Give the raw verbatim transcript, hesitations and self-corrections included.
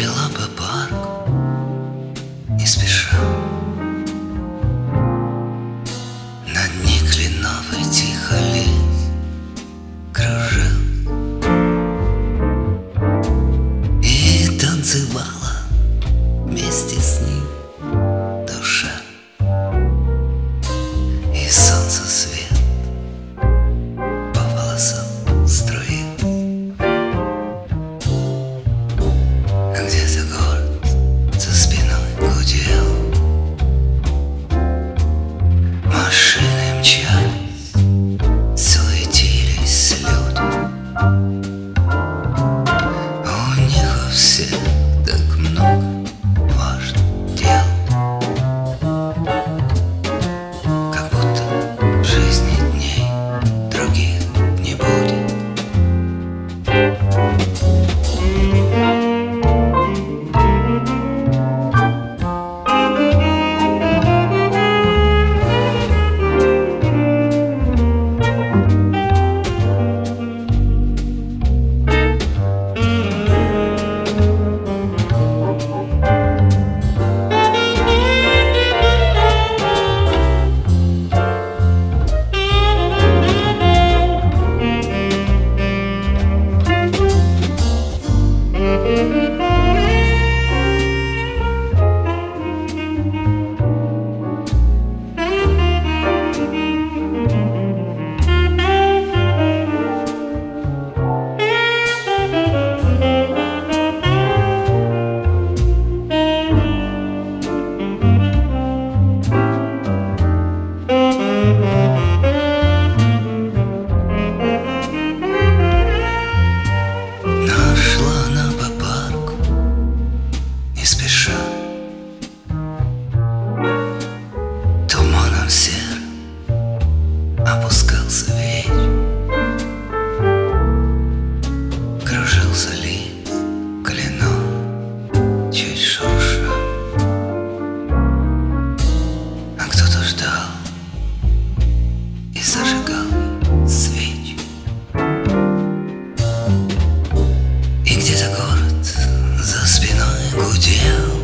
брела по парку не спеша. Над ней кленовый тихо лес кружил и танцевала вместе с ним душа. И солнце свет по волосам струил. А где-то город за спиной гудел. Машины мчались, суетились люди. У них у всех так много важных дел. Как будто в жизни дней других не будет. Шла она по парку не спеша. Туманом серым опускался вечер. Кружился лист кленовый, чуть шурша. А кто-то ждал и зажигал свечи. И где-то город за спиной гудел.